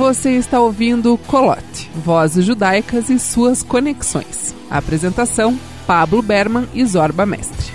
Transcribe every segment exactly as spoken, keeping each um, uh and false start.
Você está ouvindo Colote, Vozes Judaicas e suas conexões. Apresentação, Pablo Berman e Zorba Mestre.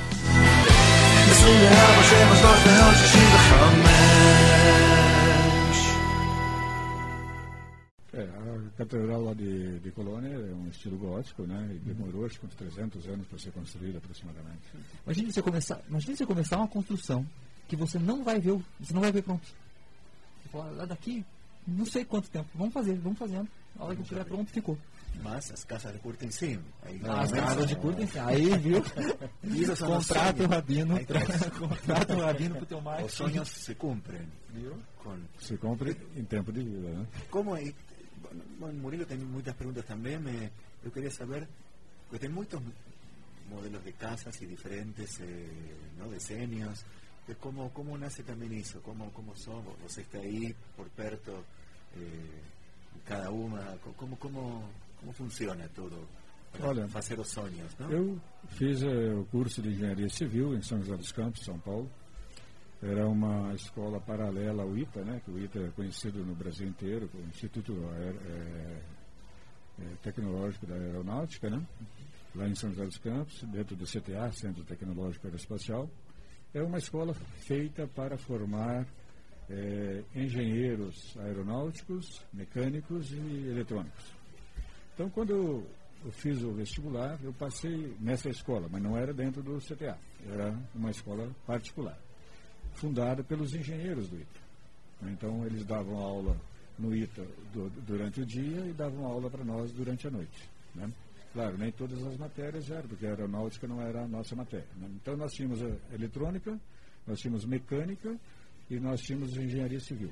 É, a catedral lá de, de Colônia é um estilo gótico, né? E demorou acho que uns trezentos anos para ser construída aproximadamente. Imagine você começar, imagine você começar uma construção que você não vai ver, você não vai ver pronto. Você fala, lá daqui, não sei quanto tempo. Vamos fazer, vamos fazendo. A hora que estiver pronto, ficou. Mas as casas de curta em cima. Aí, ah, as casas de curta em cima. Aí, viu? Contrata o rabino. Contrata o rabino para o teu marketing. Os sonhos se cumprem. Viu? Com... Se cumpre em tempo de vida, né? Como é? Bom, Murilo tem muitas perguntas também. Me, eu queria saber, porque tem muitos modelos de casas e diferentes eh, ¿no? desenhos. Como, como nasce também isso? Como, como são? Você está aí por perto, eh, cada uma. Como, como, como funciona tudo para Olha, fazer os sonhos? Não? Eu fiz eh, o curso de Engenharia Civil em São José dos Campos, São Paulo. Era uma escola paralela ao I T A, né? Que o I T A é conhecido no Brasil inteiro, o Instituto Aer, é, é, Tecnológico da Aeronáutica, né? Lá em São José dos Campos, dentro do C T A, Centro Tecnológico Aeroespacial. É uma escola feita para formar é, engenheiros aeronáuticos, mecânicos e eletrônicos. Então, quando eu, eu fiz o vestibular, eu passei nessa escola, mas não era dentro do C T A, era uma escola particular, fundada pelos engenheiros do I T A. Então, eles davam aula no I T A do, durante o dia e davam aula para nós durante a noite, né? Claro, nem todas as matérias eram, porque a aeronáutica não era a nossa matéria, né? Então, nós tínhamos a eletrônica, nós tínhamos mecânica e nós tínhamos engenharia civil.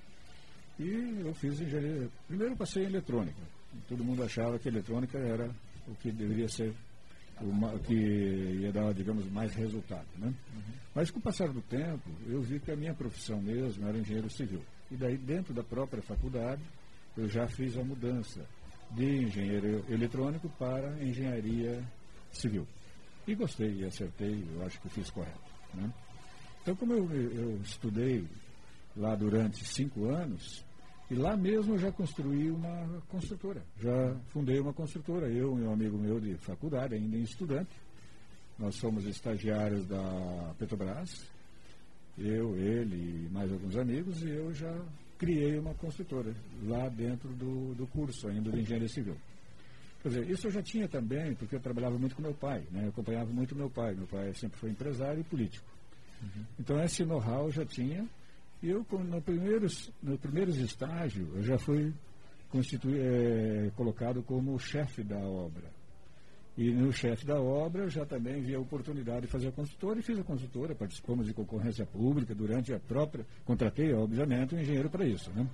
E eu fiz engenharia... Primeiro eu passei em eletrônica. Todo mundo achava que a eletrônica era o que deveria ser, o que ia dar, digamos, mais resultado, né? Uhum. Mas com o passar do tempo, eu vi que a minha profissão mesmo era engenheiro civil. E daí, dentro da própria faculdade, eu já fiz a mudança de engenheiro eletrônico para engenharia civil. E gostei e acertei, eu acho que fiz correto, né? Então, como eu, eu estudei lá durante cinco anos, e lá mesmo eu já construí uma construtora. Já fundei uma construtora, eu e um amigo meu de faculdade, ainda em estudante. Nós somos estagiários da Petrobras, eu, ele e mais alguns amigos, e eu já criei uma construtora lá dentro do, do curso ainda de engenharia civil. Quer dizer, isso eu já tinha também, porque eu trabalhava muito com meu pai, né? Eu acompanhava muito meu pai. Meu pai sempre foi empresário e político. Uhum. Então, esse know-how eu já tinha. E eu, no primeiros, nos primeiros estágios, eu já fui constituir, é, colocado como chefe da obra. E no chefe da obra, eu já também vi a oportunidade de fazer a construtora, e fiz a construtora, participamos de concorrência pública durante a própria... Contratei, obviamente, um engenheiro para isso, né?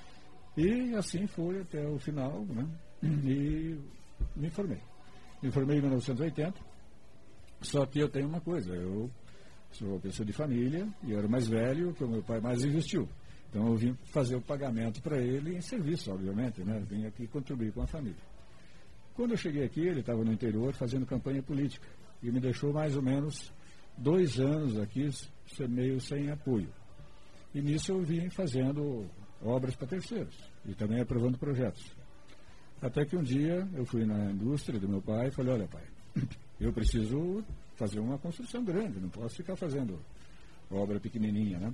E assim foi até o final, né? E me formei. Me formei em mil novecentos e oitenta, só que eu tenho uma coisa, eu sou uma pessoa de família, e eu era mais velho, que o meu pai mais investiu. Então eu vim fazer o pagamento para ele em serviço, obviamente, né? Vim aqui contribuir com a família. Quando eu cheguei aqui, ele estava no interior fazendo campanha política, e me deixou mais ou menos dois anos aqui, meio sem apoio. E nisso eu vim fazendo obras para terceiros, e também aprovando projetos. Até que um dia eu fui na indústria do meu pai e falei, olha pai, eu preciso fazer uma construção grande, não posso ficar fazendo obra pequenininha, né?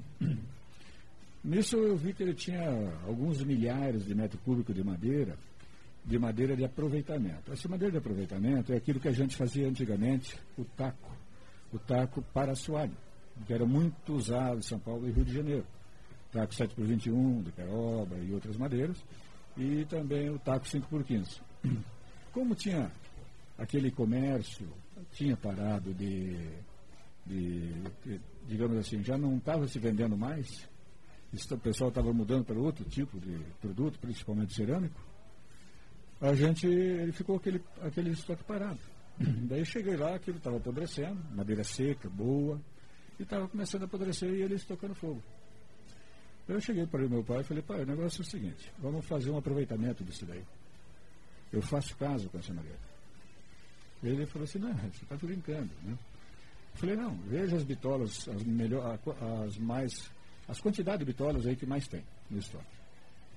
Nisso eu vi que ele tinha alguns milhares de metros cúbicos de madeira, de madeira de aproveitamento. Essa madeira de aproveitamento é aquilo que a gente fazia antigamente, o taco, o taco para assoalho, que era muito usado em São Paulo e Rio de Janeiro. Taco sete por vinte e um, de caroba e outras madeiras, e também o taco cinco por quinze. Como tinha aquele comércio, tinha parado de, de, de digamos assim, já não estava se vendendo mais, o pessoal estava mudando para outro tipo de produto, principalmente cerâmico, a gente, ele ficou aquele, aquele estoque parado. Daí cheguei lá, aquilo estava apodrecendo, madeira seca, boa, e estava começando a apodrecer e eles tocando fogo. Eu cheguei para o meu pai e falei, pai, o negócio é o seguinte, vamos fazer um aproveitamento disso daí. Eu faço caso com essa madeira. Ele falou assim, não, você está brincando, né? Eu falei, não, veja as bitolas, as, melhor, as mais, as quantidades de bitolas aí que mais tem no estoque.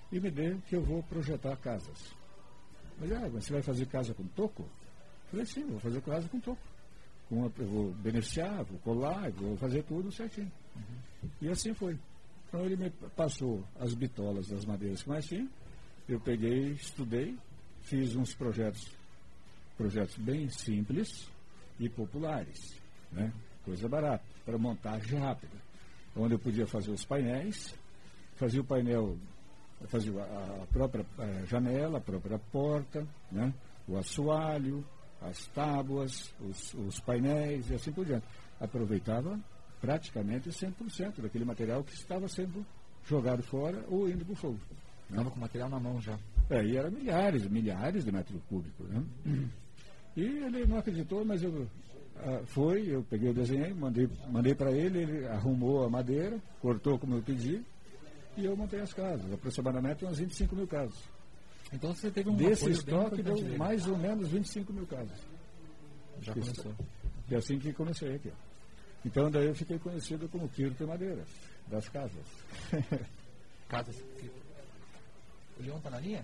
e me dê que eu vou projetar casas. Mas, ah, mas você vai fazer casa com toco? Eu falei, sim, eu vou fazer casa com toco. Com uma, eu vou beneficiar, vou colar, vou fazer tudo certinho. Uhum. E assim foi. Então ele me passou as bitolas das madeiras que mais tinha, eu peguei, estudei, fiz uns projetos, projetos bem simples e populares, né? Coisa barata, para montagem rápida, onde eu podia fazer os painéis, fazia o painel, fazia a própria a janela, a própria porta, né? O assoalho, as tábuas, os, os painéis e assim por diante. Aproveitava praticamente cem por cento daquele material que estava sendo jogado fora ou indo para o fogo. Estava né? com o material na mão já. É, e era milhares, milhares de metros cúbicos. Né? Uhum. E ele não acreditou, mas eu ah, foi, eu peguei o desenho, mandei, mandei para ele, ele arrumou a madeira, cortou como eu pedi, e eu montei as casas, aproximadamente umas vinte e cinco mil casas. Então você teve um Desse estoque deu dele. Mais ou menos vinte e cinco mil casas. Já que começou. E assim que comecei aqui. Então daí eu fiquei conhecido como Kirten Madeiras, das casas. Casas. O Leon está na linha?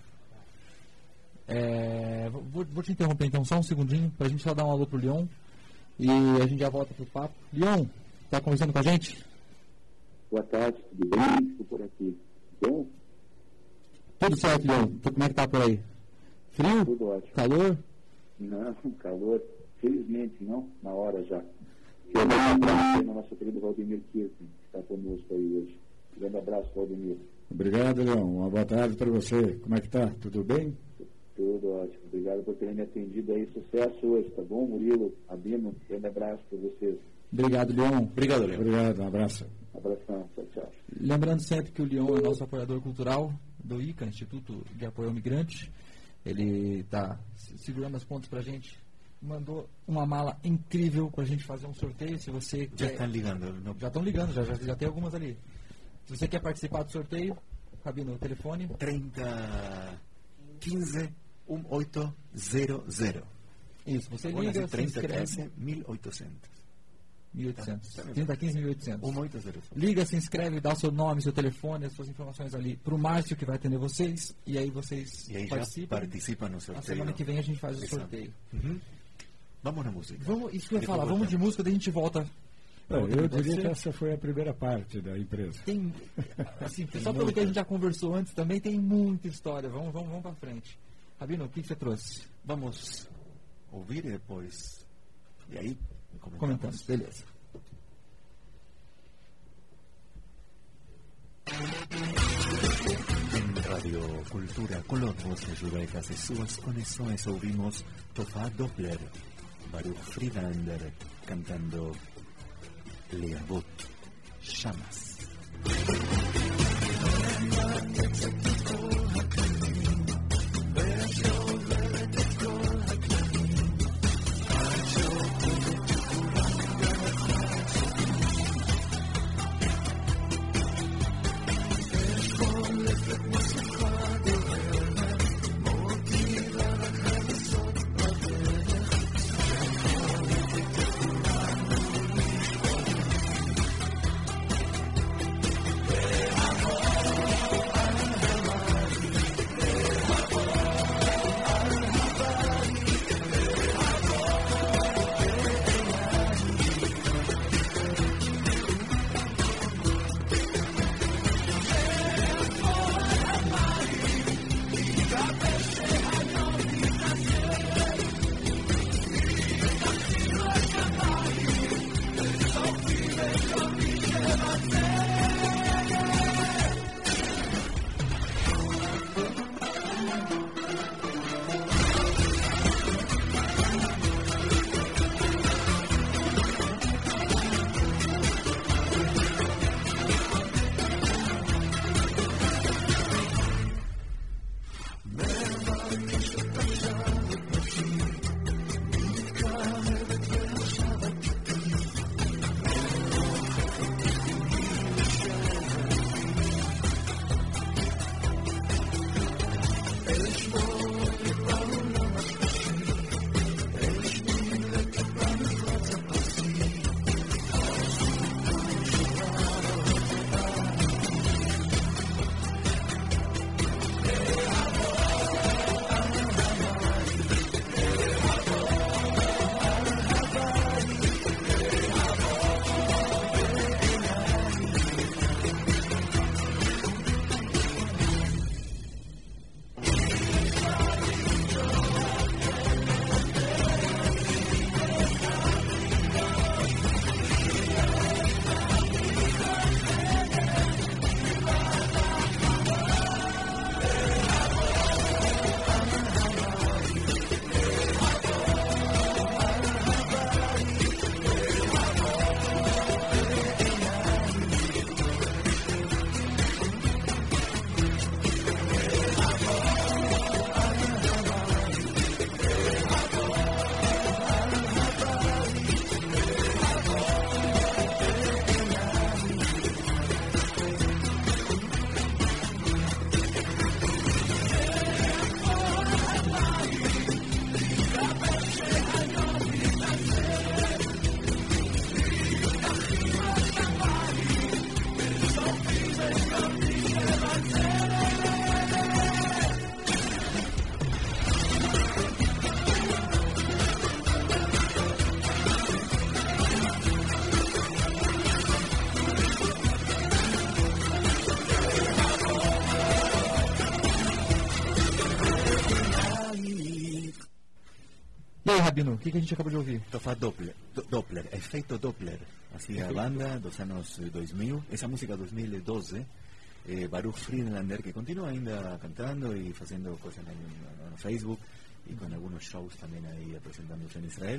É, vou, vou te interromper então só um segundinho para a gente só dar um alô pro Leon e a gente já volta pro papo. Leon, tá conversando com a gente? Boa tarde, tudo bem? Estou por aqui. Bom? Tudo certo, Leon. Como é que tá por aí? Frio? Tudo ótimo. Calor? Não, calor. Felizmente não, na hora já. Quero dar um abraço no nosso querido Valdemir Kirten, que está conosco aí hoje. Um grande abraço, Valdemir. Obrigado, Leon. Uma boa tarde para você. Como é que tá? Tudo bem? Tudo ótimo. Obrigado por terem me atendido aí. Sucesso hoje, tá bom, Murilo? Abino, um grande abraço para vocês. Obrigado, Leon. Obrigado, Leon. Obrigado, um abraço. Um abração, tchau, tchau. Lembrando sempre que o Leon é nosso apoiador cultural do I C A, Instituto de Apoio ao Migrante. Ele está segurando as pontas para a gente. Mandou uma mala incrível para a gente fazer um sorteio. Se você já quer... estão ligando. Não... Já estão ligando, já, já, já tem algumas ali. Se você quer participar do sorteio, Rabino, o telefone... trinta, quinze, dezoito, zero, zero. Isso, você liga, se inscreve... mil e oitocentos. mil e oitocentos. trinta, quinze, mil e oitocentos. cento e oitenta. Liga, se inscreve, dá o seu nome, seu telefone, as suas informações ali pro Márcio, que vai atender vocês, e aí vocês e aí participam. participam no sorteio. A semana que vem a gente faz o Exato. sorteio. Uhum. Vamos na música. Vamos, isso que eu ia Depois falar, voltamos. vamos de música, daí a gente volta. É, eu diria que essa foi a primeira parte da empresa. Tem, assim, só pelo que a gente já conversou antes, também tem muita história. Vamos, vamos, vamos pra frente. Rabino, o que, que você trouxe? Vamos ouvir e depois. E aí comentamos. Comentamos, beleza. En Radio Cultura, con las voces judaicas y sus conexiones, ouvimos Tofá Doppler, Baruch Friedlander cantando Leavot, Llamas. aí, Rabino, o que, que a gente acabou de ouvir? Esto fue Doppler, Do- Doppler, efecto Doppler. Así a banda dos anos dois mil, esa música dos mil e doze, eh, Baruch Friedlander, que continúa ainda cantando y haciendo cosas en, en Facebook y con algunos shows también ahí presentándose en Israel.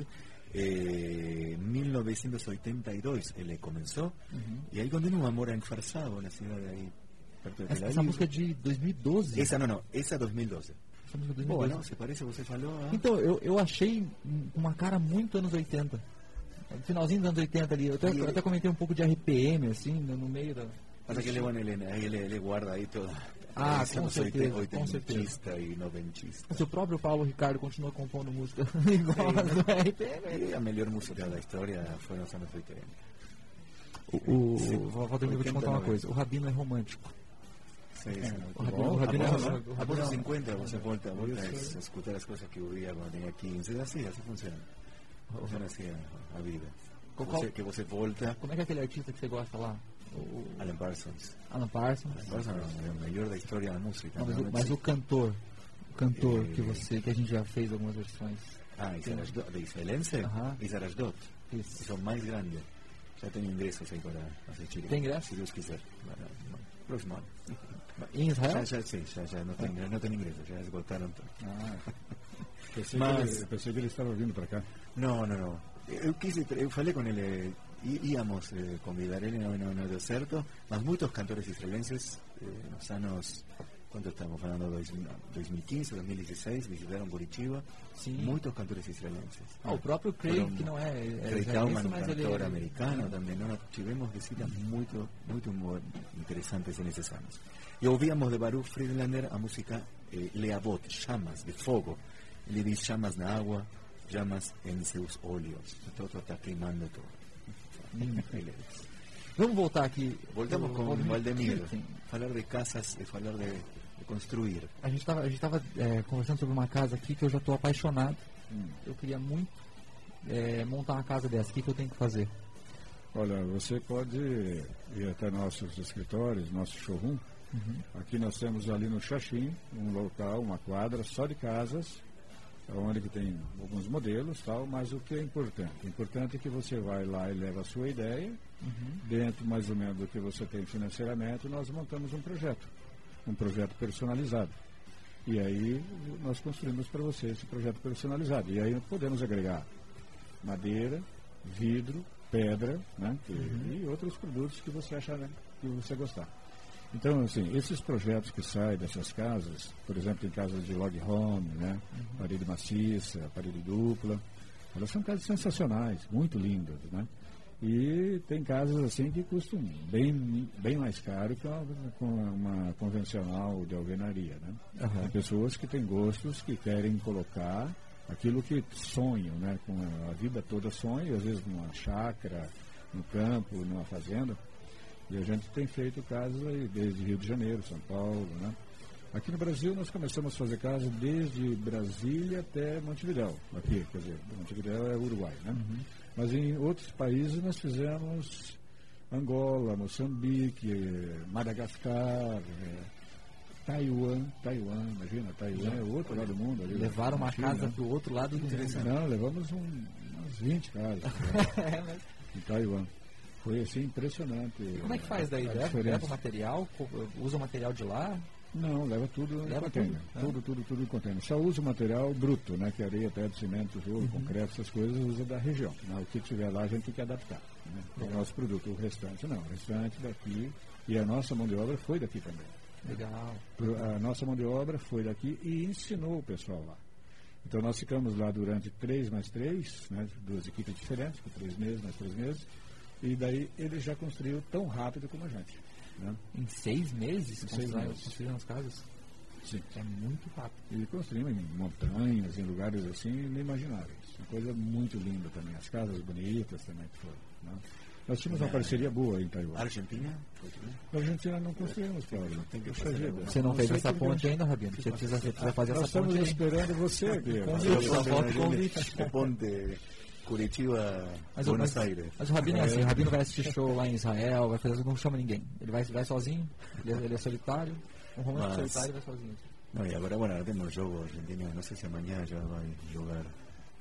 Eh, en mil novecientos ochenta y dos él comenzó Uhum. y ahí continúa Mora en Farsao, la ciudad de ahí, perto de Tel Essa, Aviv. essa música é de dois mil e doze. Esa no, no, esa dos mil doce. Essa música é de dois mil e doze. Bueno, se parece, você falou. Ah? Então, eu, eu achei um- uma cara muito anos oitenta. No finalzinho dos anos oitenta ali. Eu até, eu até comentei um pouco de R P M, assim, no, no meio da... Pasa que ele, bueno, ele, ahí ele, ele guarda ahí toda. Ah, esa com oiten- certeza, com oitentista e noventista. Mas o próprio Paulo Ricardo continua compondo música igual a do R P M. E a melhor música da história foi nos anos oitenta. O, o, Valdemir, vou te contar uma oitenta, coisa. O Rabino é romântico. Sim, sim. O Rabino, o Rabino é Após, romântico. O após Rabino os é- cinquenta você volta, volta a escutar as coisas que ouvia quando tinha quinze. Assim, assim funciona. Funciona assim a, a vida. Qual- Você, que você volta. Como é que é aquele artista que você gosta lá? O, o Alan Parsons. Alan Parsons. Alan Parsons é o melhor da história da música. Não, mas, o, realmente mas sim. o cantor, o cantor Eh, que você, que a gente já fez algumas versões. Ah, Isar Ashdod, de israelense, Ajá. Isar Ashdod. Isso. Son más grandes. Ya tengo ingresos ahí para asistir. ¿Tem ingresso? Si Dios quiser. Bueno, no, próximo ano. Em Israel? Já, já, sim, já, já não tem, não tem ingresso, já esgotaram tudo. Ah, pensei, Mas- que ele, pensei que ele estava vindo para cá. Não, não, não. Eu quise, eu falei com ele, í- íamos eh, convidar ele, não, não, não deu certo, mas muitos cantores israelenses eh, nos anos, quanto estamos falando, dois mil, dois mil e quinze, dois mil e dezesseis, visitaram Curitiba, Sim. muitos cantores israelenses. Ah, o próprio Craig, Foram- que não é, é Craig Tallman, israelense, um mas ele cantor é americano também. Nós tivemos visitas muito, muito mo- interessantes nesses anos. E ouvíamos de Baruch Friedlander a música eh, Leavot, chamas de fogo. Ele diz chamas na água, chamas em seus olhos. Todo está queimando tudo. Ele diz. Vamos voltar aqui. Voltamos O com Valdemir Valdemir. Kirten. Falar de casas e falar de, de construir. A gente estava a gente tava, é, conversando sobre uma casa aqui que eu já estou apaixonado. Eu queria muito é, montar uma casa dessa. O que, que eu tenho que fazer? Olha, você pode ir até nossos escritórios, nosso showroom. Aqui nós temos ali no Xaxim um local, uma quadra só de casas, onde que tem alguns modelos, tal, mas o que é importante? O importante é que você vai lá e leva a sua ideia, dentro mais ou menos do que você tem financeiramente, nós montamos um projeto, um projeto personalizado. E aí nós construímos para você esse projeto personalizado. E aí podemos agregar madeira, vidro, pedra, né? E, e outros produtos que você achar, né, que você gostar. Então, assim, esses projetos que saem dessas casas, por exemplo, tem casas de log home, né? Parede maciça, parede dupla, elas são casas sensacionais, muito lindas, né? E tem casas assim que custam bem, bem mais caro que uma, com uma convencional de alvenaria, né? Aham. Tem pessoas que têm gostos que querem colocar aquilo que sonham, né? Com a vida toda sonham, às vezes numa chácara, no campo, numa fazenda. E a gente tem feito casas aí desde Rio de Janeiro, São Paulo, né? Aqui no Brasil nós começamos a fazer casas desde Brasília até Montevidéu. Aqui, quer dizer, Montevidéu é Uruguai, né? Mas em outros países nós fizemos Angola, Moçambique, Madagascar, eh, Taiwan, Taiwan, imagina, Taiwan é o outro lado do mundo. Ali, Levaram uma na China, casa né? para o outro lado do mundo. Não, levamos um, umas vinte casas né, em Taiwan. Foi assim impressionante. Como é que faz daí? a Leva, diferença. leva o material? co- Usa o material de lá? Não, leva tudo em Leva container. tudo, né? Tudo, tudo, tudo em container. Só usa o material bruto, né? Que é areia, pedra, cimento, tijolo, Uhum. concreto, essas coisas, usa da região. Né? O que tiver lá a gente tem que adaptar. Né? É o nosso produto. O restante não. O restante daqui. E a nossa mão de obra foi daqui também. Legal. A nossa mão de obra foi daqui e ensinou o pessoal lá. Então nós ficamos lá durante três mais três, né? Duas equipes diferentes, por três meses, mais três meses. E daí ele já construiu tão rápido como a gente. Né? Em seis meses? Em seis construíram- meses. construíram as casas? Sim. É muito rápido. E construímos em montanhas, em lugares assim inimagináveis. Uma coisa muito linda também. As casas bonitas também que foram. Né? Nós tínhamos uma parceria boa em Taiwan. Argentina, Portugal. Na Argentina não construímos, Paulo. Tem que Puxa fazer vida. alguma Você não, fez sei essa que ponte gente- ainda, Rabino? Você precisa, você precisa fazer Nós essa estamos ponte aí. esperando você aqui. Convite, só falta o convite. O ponte Curitiba, Mas, o- Buenos mas, Aires. mas o Rabino é assim, o Rabino vai assistir show lá em Israel, vai fazer, não chama ninguém. Ele vai, vai sozinho, ele é, ele é solitário, um romântico Mas- solitário e vai sozinho. No, y ahora, bueno, ahora tenemos jogo argentino. No sé si mañana ya va a jugar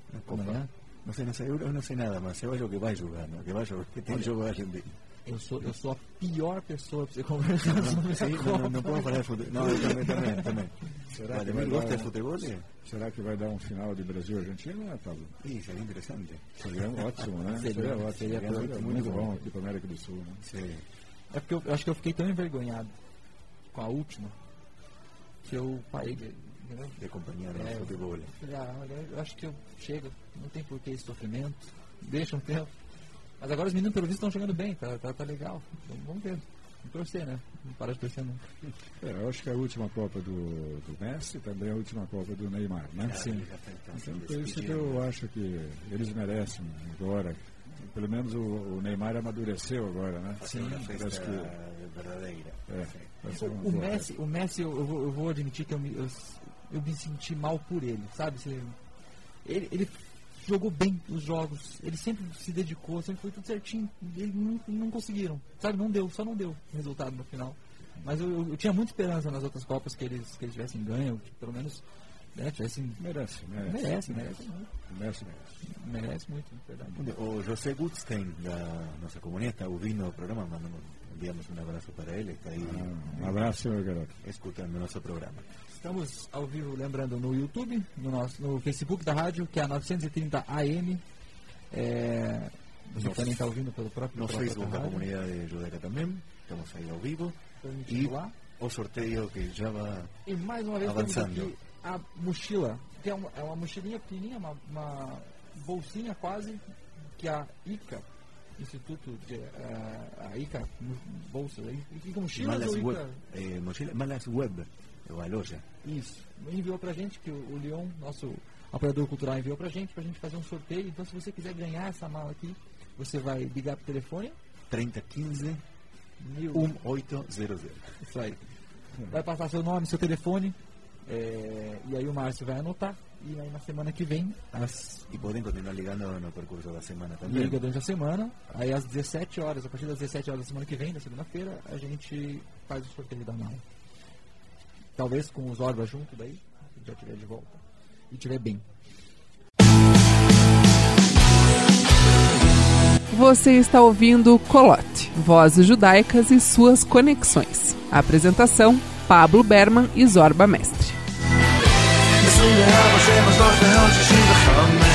amanhã. Não sei, não sei, eu não sei nada, mas eu acho que vai jogar, não? Que vai jogar, que tem jogo da Argentina. Eu sou, eu sou a pior pessoa para você conversar sobre Sim, essa não, Copa. não podemos falar de futebol. Não, eu também, também, também. Será que Vladimir vai gosta dar de um- futebol? Será que vai dar um final de Brasil-Argentina, Pablo? Sim, seria interessante. Seria ótimo, né? Seria, Seria ótimo. seria Seria muito muito bom. bom aqui para a América do Sul, né? Sim. É porque eu, eu acho que eu fiquei tão envergonhado com a última que eu parei de. Entendeu? De acompanhar o É, futebol. eu falei, ah, olha, eu acho que eu chego, não tem por que esse sofrimento, deixa um tempo. Mas agora os meninos, pelo visto, estão jogando bem, tá, tá, tá legal. Então, vamos ver, vamos torcer, né? Não para de torcer nunca. É, eu acho que é a última Copa do, do Messi, também é a última Copa do Neymar, né? Sim. Então, por isso que eu acho que eles merecem agora. Pelo menos o, o Neymar amadureceu agora, né? Sim, uma Parece festa que verdadeira. é, vai ser uma O boa Messi, o Messi eu, eu vou, eu vou admitir que eu me, eu, eu me senti mal por ele, sabe? Você- Ele, ele jogou bem os jogos, ele sempre se dedicou, sempre foi tudo certinho. Ele não, não conseguiram, sabe? Não deu, só não deu resultado no final. Mas eu, eu, eu tinha muita esperança nas outras Copas que eles, que eles tivessem ganho, que pelo menos né, tivessem. Merece, merece. Merece, merece muito. Merece, merece. Merece muito, na verdade. O José Gutstein, da nossa comunidade, está ouvindo o programa, mandamos, enviamos um abraço para ele, está aí Ah, um abraço, meu garoto. escutando o nosso programa. Estamos ao vivo, lembrando, no YouTube, no, nosso, no Facebook da rádio, que é a novecentos e trinta A M. É, você No- também está ouvindo pelo próprio No pela própria Facebook da rádio. comunidade judaica também, estamos aí ao vivo. Transmitindo E lá. o sorteio que já vai E mais uma vez avançando. temos aqui a mochila, que é uma, é uma mochilinha pequenininha, uma, uma bolsinha quase, que a ICA, Instituto de eh, a ICA, bolsa, ICA mochilas Malas ou Web, ICA? eh, mochila, Malas Web, ou a loja. Isso, enviou pra gente, que o, o Leon, nosso apoiador cultural, enviou pra gente, pra gente fazer um sorteio. Então se você quiser ganhar essa mala aqui, você vai ligar pro telefone, trinta quinze mil, dezoito zero zero. isso aí. Vai passar seu nome, seu telefone, eh, e aí o Márcio vai anotar. E aí na semana que vem, às E podem continuar ligando no percurso da semana também. liga durante a semana, aí às dezessete horas, a partir das dezessete horas da semana que vem, da segunda-feira, a gente faz o sorteio da mala. Talvez com os Orba junto daí, se já estiver de volta. E estiver bem. Você está ouvindo Colote, Vozes Judaicas e suas conexões. Apresentação, Pablo Berman e Zorba Mestre. עשרים וארבע, שבע, שלושת מאות שישים וחמש